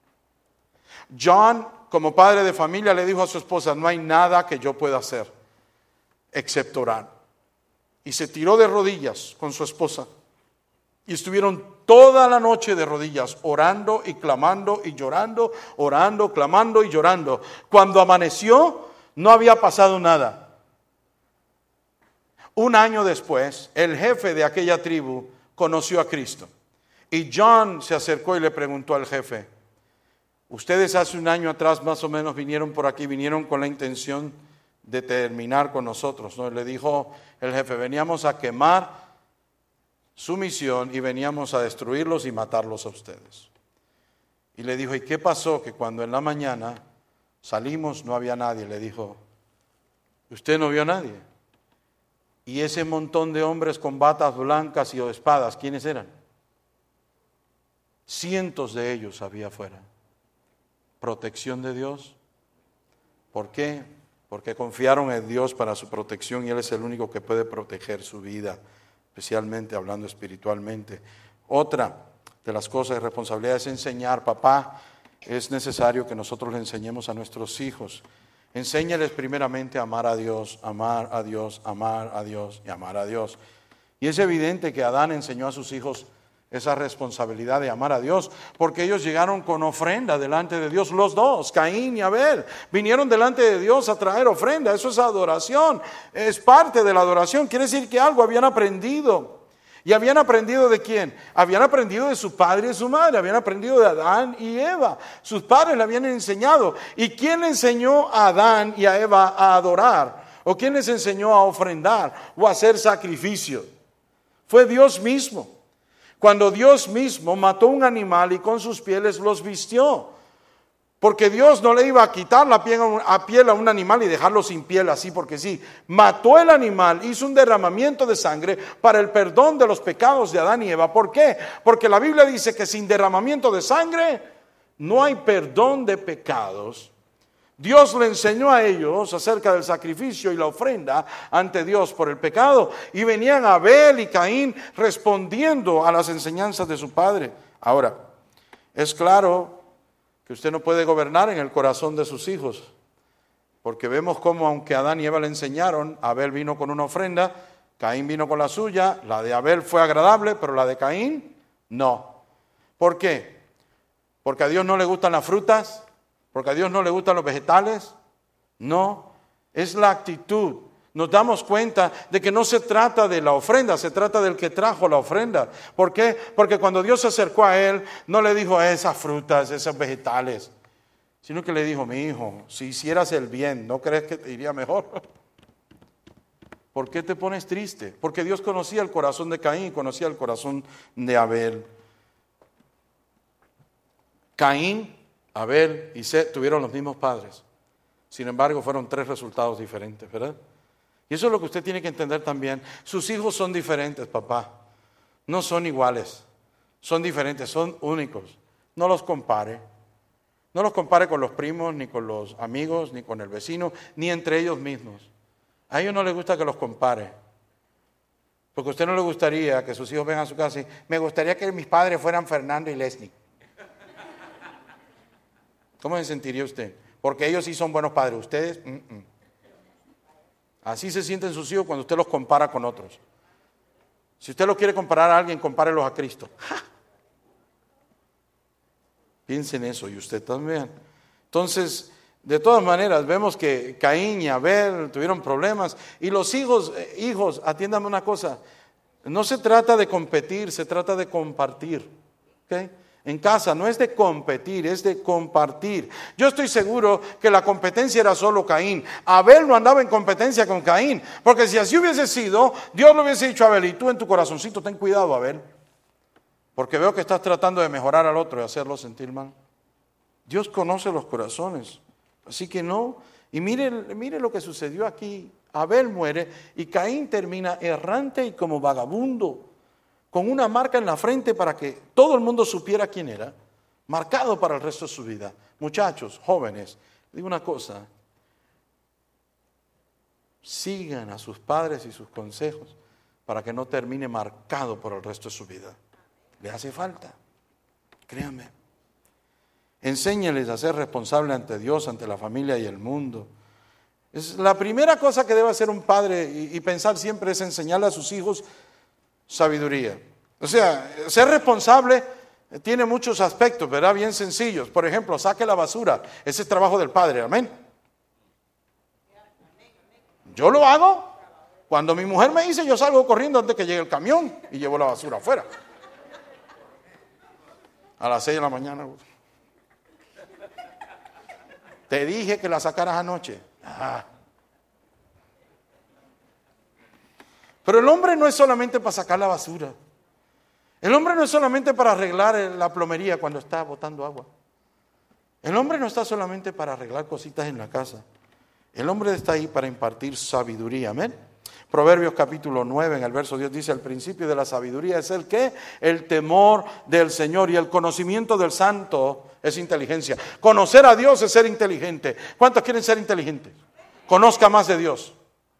John, como padre de familia, le dijo a su esposa, no hay nada que yo pueda hacer excepto orar. Y se tiró de rodillas con su esposa. Y estuvieron toda la noche de rodillas, orando y clamando y llorando, orando, clamando y llorando. Cuando amaneció, no había pasado nada. Un año después, el jefe de aquella tribu conoció a Cristo. Y John se acercó y le preguntó al jefe, ustedes hace un año atrás más o menos vinieron por aquí, vinieron con la intención de terminar con nosotros, ¿no? Le dijo el jefe, veníamos a quemar su misión y veníamos a destruirlos y matarlos a ustedes. Y le dijo, ¿y qué pasó? Que cuando en la mañana salimos no había nadie. Le dijo, ¿usted no vio a nadie? Y ese montón de hombres con batas blancas y espadas, ¿quiénes eran? Cientos de ellos había afuera. Protección de Dios. ¿Por qué? Porque confiaron en Dios para su protección y Él es el único que puede proteger su vida, especialmente hablando espiritualmente. Otra de las cosas de responsabilidad es enseñar. Papá, es necesario que nosotros le enseñemos a nuestros hijos. Enséñales primeramente a amar a Dios, amar a Dios, amar a Dios y amar a Dios. Y es evidente que Adán enseñó a sus hijos esa responsabilidad de amar a Dios, porque ellos llegaron con ofrenda delante de Dios, los dos, Caín y Abel, vinieron delante de Dios a traer ofrenda. Eso es adoración, es parte de la adoración, quiere decir que algo habían aprendido. ¿Y habían aprendido de quién? Habían aprendido de su padre y su madre, habían aprendido de Adán y Eva. Sus padres le habían enseñado. ¿Y quién le enseñó a Adán y a Eva a adorar? ¿O quién les enseñó a ofrendar o a hacer sacrificio? Fue Dios mismo. Cuando Dios mismo mató un animal y con sus pieles los vistió. Porque Dios no le iba a quitar la piel a un animal y dejarlo sin piel así porque sí. Mató el animal, hizo un derramamiento de sangre para el perdón de los pecados de Adán y Eva. ¿Por qué? Porque la Biblia dice que sin derramamiento de sangre no hay perdón de pecados. Dios le enseñó a ellos acerca del sacrificio y la ofrenda ante Dios por el pecado. Y venían Abel y Caín respondiendo a las enseñanzas de su padre. Ahora, es claro que usted no puede gobernar en el corazón de sus hijos. Porque vemos cómo aunque Adán y Eva le enseñaron, Abel vino con una ofrenda, Caín vino con la suya. La de Abel fue agradable, pero la de Caín no. ¿Por qué? Porque a Dios no le gustan las frutas. ¿Porque a Dios no le gustan los vegetales? No, es la actitud. Nos damos cuenta de que no se trata de la ofrenda, se trata del que trajo la ofrenda. ¿Por qué? Porque cuando Dios se acercó a él, no le dijo esas frutas, esos vegetales, sino que le dijo, mi hijo, si hicieras el bien, ¿no crees que te iría mejor? ¿Por qué te pones triste? Porque Dios conocía el corazón de Caín y conocía el corazón de Abel. Caín Abel y Set tuvieron los mismos padres. Sin embargo, fueron 3 resultados diferentes, ¿verdad? Y eso es lo que usted tiene que entender también. Sus hijos son diferentes, papá. No son iguales. Son diferentes, son únicos. No los compare. No los compare con los primos, ni con los amigos, ni con el vecino, ni entre ellos mismos. A ellos no les gusta que los compare. Porque a usted no le gustaría que sus hijos vengan a su casa y me gustaría que mis padres fueran Fernando y Leslie. ¿Cómo se sentiría usted? Porque ellos sí son buenos padres. Ustedes, Así se sienten sus hijos cuando usted los compara con otros. Si usted lo quiere comparar a alguien, compárelos a Cristo. ¡Ja! Piense en eso y usted también. Entonces, de todas maneras, vemos que Caín y Abel tuvieron problemas. Y los hijos, atiéndame una cosa. No se trata de competir, se trata de compartir. ¿Okay? En casa no es de competir, es de compartir. Yo estoy seguro que la competencia era solo Caín. Abel no andaba en competencia con Caín, porque si así hubiese sido, Dios le hubiese dicho a Abel, y tú en tu corazoncito ten cuidado, Abel, porque veo que estás tratando de mejorar al otro y hacerlo sentir mal. Dios conoce los corazones, así que no. Y mire lo que sucedió aquí. Abel muere y Caín termina errante y como vagabundo, con una marca en la frente para que todo el mundo supiera quién era, marcado para el resto de su vida. Muchachos, jóvenes, digo una cosa, sigan a sus padres y sus consejos para que no termine marcado por el resto de su vida. Le hace falta, créanme. Enséñeles a ser responsables ante Dios, ante la familia y el mundo. Es la primera cosa que debe hacer un padre y pensar siempre es enseñarle a sus hijos sabiduría. O sea, ser responsable tiene muchos aspectos, ¿verdad? Bien sencillos. Por ejemplo, saque la basura. Ese es trabajo del padre, amén. Yo lo hago. Cuando mi mujer me dice, yo salgo corriendo antes que llegue el camión y llevo la basura afuera. A las 6 de la mañana. Te dije que la sacaras anoche. Pero el hombre no es solamente para sacar la basura. El hombre no es solamente para arreglar la plomería cuando está botando agua. El hombre no está solamente para arreglar cositas en la casa. El hombre está ahí para impartir sabiduría. Amén. Proverbios capítulo 9, en el verso 10 dice, el principio de la sabiduría es el ¿qué? El temor del Señor, y el conocimiento del santo es inteligencia. Conocer a Dios es ser inteligente. ¿Cuántos quieren ser inteligentes? Conozca más de Dios.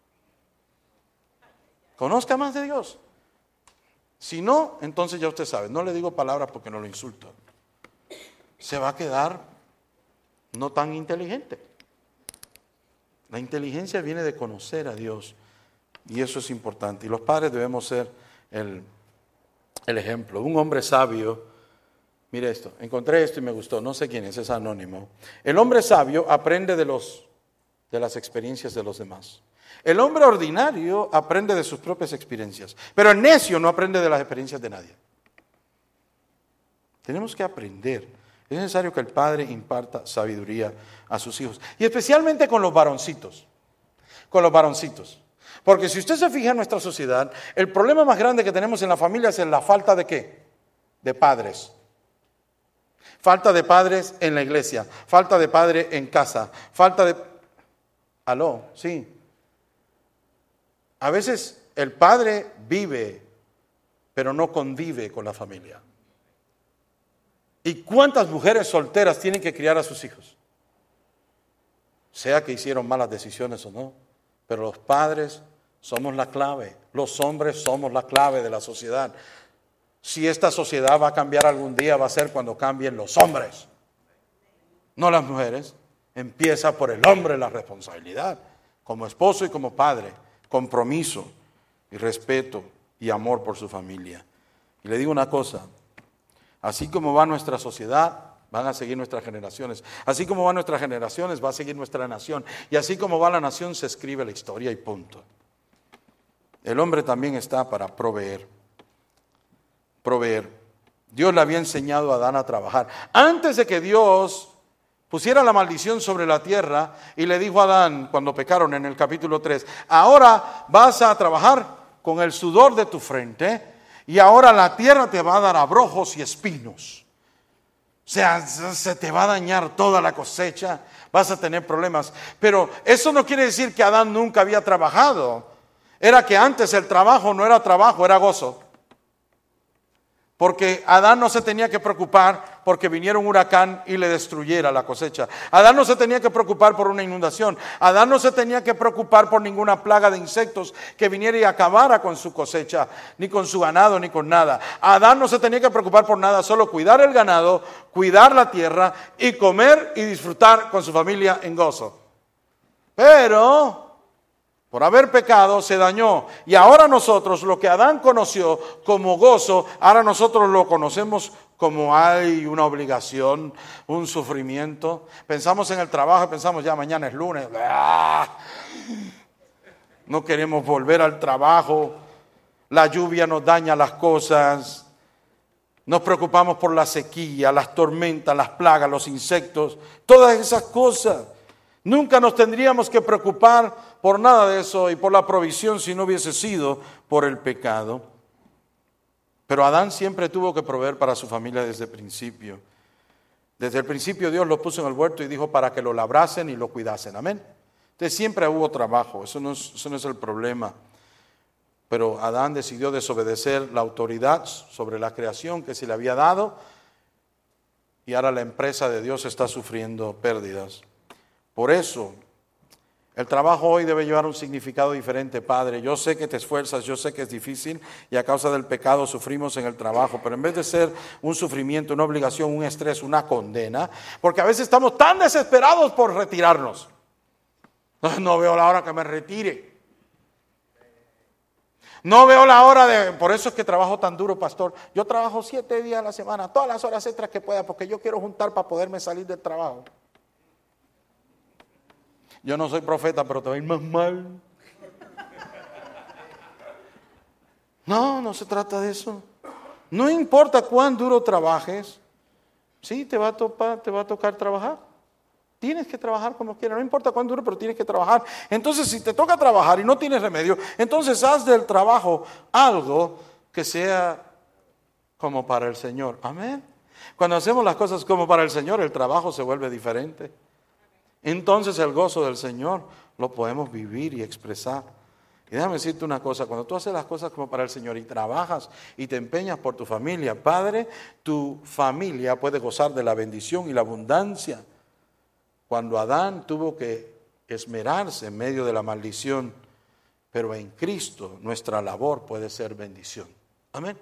Conozca más de Dios. Si no, entonces ya usted sabe, no le digo palabras porque no lo insulto. Se va a quedar no tan inteligente. La inteligencia viene de conocer a Dios y eso es importante. Y los padres debemos ser el ejemplo. Un hombre sabio, mire esto, encontré esto y me gustó, no sé quién es anónimo. El hombre sabio aprende de las experiencias de los demás. El hombre ordinario aprende de sus propias experiencias, pero el necio no aprende de las experiencias de nadie. Tenemos que aprender. Es necesario que el padre imparta sabiduría a sus hijos, y especialmente con los varoncitos. Con los varoncitos. Porque si usted se fija en nuestra sociedad, el problema más grande que tenemos en la familia es la falta de ¿qué? De padres. Falta de padres en la iglesia, falta de padre en casa, falta de... ¿Aló? Sí. A veces el padre vive, pero no convive con la familia. ¿Y cuántas mujeres solteras tienen que criar a sus hijos? Sea que hicieron malas decisiones o no, pero los padres somos la clave. Los hombres somos la clave de la sociedad. Si esta sociedad va a cambiar algún día, va a ser cuando cambien los hombres, no las mujeres. Empieza por el hombre la responsabilidad, como esposo y como padre, compromiso y respeto y amor por su familia. Y le digo una cosa, así como va nuestra sociedad, van a seguir nuestras generaciones. Así como van nuestras generaciones, va a seguir nuestra nación. Y así como va la nación, se escribe la historia y punto. El hombre también está para proveer. Proveer. Dios le había enseñado a Adán a trabajar. Antes de que Dios pusiera la maldición sobre la tierra y le dijo a Adán, cuando pecaron en el capítulo 3, ahora vas a trabajar con el sudor de tu frente y ahora la tierra te va a dar abrojos y espinos. sea, se te va a dañar toda la cosecha, vas a tener problemas. Pero eso no quiere decir que Adán nunca había trabajado. Era que antes el trabajo no era trabajo, era gozo. Porque Adán no se tenía que preocupar porque viniera un huracán y le destruyera la cosecha. Adán no se tenía que preocupar por una inundación. Adán no se tenía que preocupar por ninguna plaga de insectos que viniera y acabara con su cosecha, ni con su ganado, ni con nada. Adán no se tenía que preocupar por nada, solo cuidar el ganado, cuidar la tierra y comer y disfrutar con su familia en gozo. Pero por haber pecado se dañó. Y ahora nosotros, lo que Adán conoció como gozo, ahora nosotros lo conocemos como hay una obligación, un sufrimiento. Pensamos en el trabajo, pensamos ya mañana es lunes. No queremos volver al trabajo. La lluvia nos daña las cosas. Nos preocupamos por la sequía, las tormentas, las plagas, los insectos, todas esas cosas. Nunca nos tendríamos que preocupar por nada de eso y por la provisión si no hubiese sido por el pecado. Pero Adán siempre tuvo que proveer para su familia desde el principio. Desde el principio Dios lo puso en el huerto y dijo para que lo labrasen y lo cuidasen. Amén. Entonces siempre hubo trabajo, eso no es el problema. Pero Adán decidió desobedecer la autoridad sobre la creación que se le había dado y ahora la empresa de Dios está sufriendo pérdidas. Por eso, el trabajo hoy debe llevar un significado diferente, Padre. Yo sé que te esfuerzas, yo sé que es difícil y a causa del pecado sufrimos en el trabajo, pero en vez de ser un sufrimiento, una obligación, un estrés, una condena, porque a veces estamos tan desesperados por retirarnos. No veo la hora que me retire. No veo la hora de... Por eso es que trabajo tan duro, pastor. Yo trabajo 7 días a la semana, todas las horas extras que pueda, porque yo quiero juntar para poderme salir del trabajo. Yo no soy profeta, pero te va a ir más mal. No se trata de eso. No importa cuán duro trabajes, sí, te va a tocar trabajar. Tienes que trabajar como quieras, no importa cuán duro, pero tienes que trabajar. Entonces, si te toca trabajar y no tienes remedio, entonces haz del trabajo algo que sea como para el Señor. Amén. Cuando hacemos las cosas como para el Señor, el trabajo se vuelve diferente. Entonces el gozo del Señor lo podemos vivir y expresar. Y déjame decirte una cosa, cuando tú haces las cosas como para el Señor y trabajas y te empeñas por tu familia, Padre, tu familia puede gozar de la bendición y la abundancia. Cuando Adán tuvo que esmerarse en medio de la maldición, pero en Cristo nuestra labor puede ser bendición. Amén.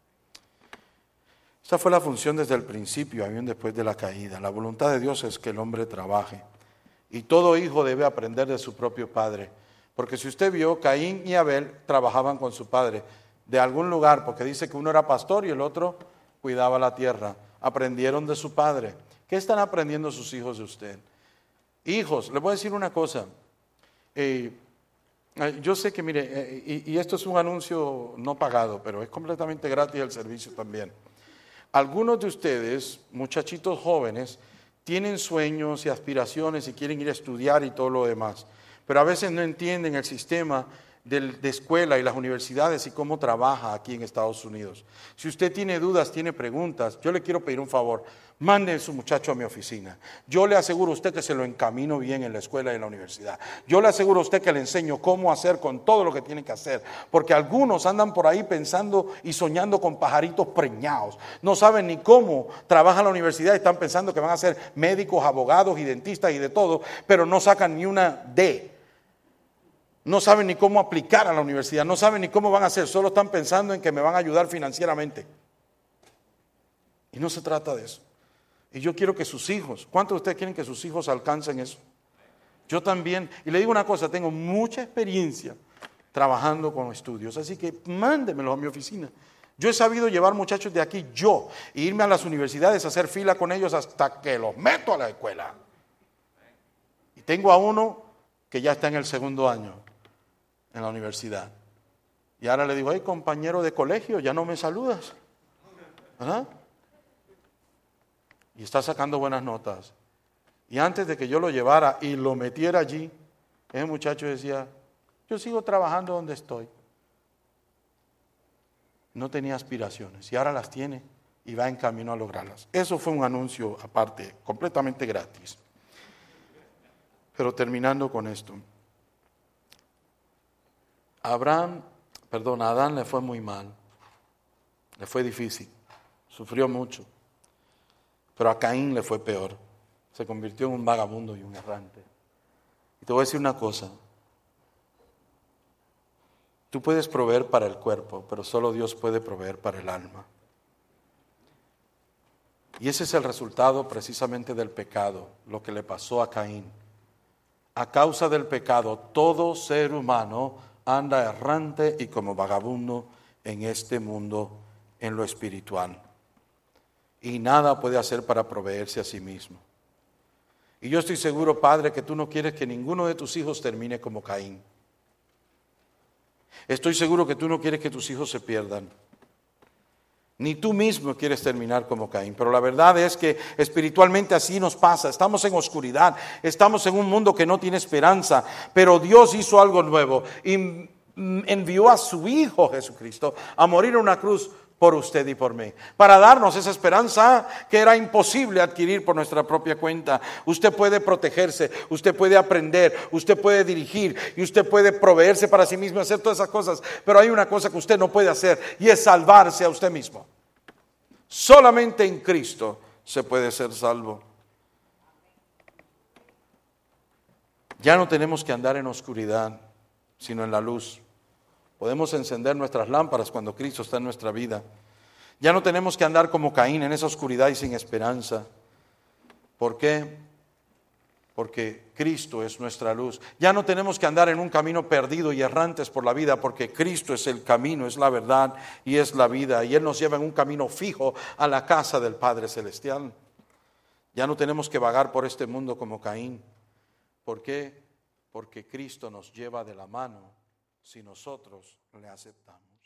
Esta fue la función desde el principio, aún después de la caída. La voluntad de Dios es que el hombre trabaje. Y todo hijo debe aprender de su propio padre. Porque si usted vio, Caín y Abel trabajaban con su padre de algún lugar, porque dice que uno era pastor y el otro cuidaba la tierra. Aprendieron de su padre. ¿Qué están aprendiendo sus hijos de usted? Hijos, les voy a decir una cosa. Yo sé que, mire, y esto es un anuncio no pagado, pero es completamente gratis el servicio también. Algunos de ustedes, muchachitos jóvenes, tienen sueños y aspiraciones y quieren ir a estudiar y todo lo demás, pero a veces no entienden el sistema de escuela y las universidades y cómo trabaja aquí en Estados Unidos. Si usted tiene dudas, tiene preguntas, yo le quiero pedir un favor, mande a su muchacho a mi oficina. Yo le aseguro a usted que se lo encamino bien en la escuela y en la universidad. Yo le aseguro a usted que le enseño cómo hacer con todo lo que tiene que hacer, porque algunos andan por ahí pensando y soñando con pajaritos preñados. No saben ni cómo trabajan en la universidad y están pensando que van a ser médicos, abogados y dentistas y de todo, pero no sacan ni una D. No saben ni cómo aplicar a la universidad, no saben ni cómo van a hacer, solo están pensando en que me van a ayudar financieramente. Y no se trata de eso. Y yo quiero que sus hijos, ¿cuántos de ustedes quieren que sus hijos alcancen eso? Yo también, y le digo una cosa, tengo mucha experiencia trabajando con estudios, así que mándemelos a mi oficina. Yo he sabido llevar muchachos de aquí, e irme a las universidades a hacer fila con ellos hasta que los meto a la escuela. Y tengo a uno que ya está en el 2º año en la universidad. Y ahora le digo, hey, compañero de colegio, ya no me saludas. ¿Verdad? Y está sacando buenas notas. Y antes de que yo lo llevara y lo metiera allí, ese muchacho decía, yo sigo trabajando donde estoy. No tenía aspiraciones y ahora las tiene y va en camino a lograrlas. Eso fue un anuncio aparte, completamente gratis. Pero terminando con esto. A Adán le fue muy mal, le fue difícil, sufrió mucho, pero a Caín le fue peor, se convirtió en un vagabundo y un errante. Y te voy a decir una cosa, tú puedes proveer para el cuerpo, pero solo Dios puede proveer para el alma. Y ese es el resultado precisamente del pecado, lo que le pasó a Caín. A causa del pecado, todo ser humano anda errante y como vagabundo en este mundo, en lo espiritual. Y nada puede hacer para proveerse a sí mismo. Y yo estoy seguro, Padre, que tú no quieres que ninguno de tus hijos termine como Caín. Estoy seguro que tú no quieres que tus hijos se pierdan. Ni tú mismo quieres terminar como Caín, pero la verdad es que espiritualmente así nos pasa, estamos en oscuridad, estamos en un mundo que no tiene esperanza, pero Dios hizo algo nuevo y envió a su Hijo Jesucristo a morir en una cruz por usted y por mí, para darnos esa esperanza que era imposible adquirir por nuestra propia cuenta. Usted puede protegerse, usted puede aprender, usted puede dirigir y usted puede proveerse para sí mismo, hacer todas esas cosas, pero hay una cosa que usted no puede hacer y es salvarse a usted mismo. Solamente en Cristo se puede ser salvo. Ya no tenemos que andar en oscuridad, sino en la luz. Podemos encender nuestras lámparas cuando Cristo está en nuestra vida. Ya no tenemos que andar como Caín en esa oscuridad y sin esperanza. ¿Por qué? Porque Cristo es nuestra luz. Ya no tenemos que andar en un camino perdido y errantes por la vida, porque Cristo es el camino, es la verdad y es la vida. Y Él nos lleva en un camino fijo a la casa del Padre Celestial. Ya no tenemos que vagar por este mundo como Caín. ¿Por qué? Porque Cristo nos lleva de la mano si nosotros le aceptamos.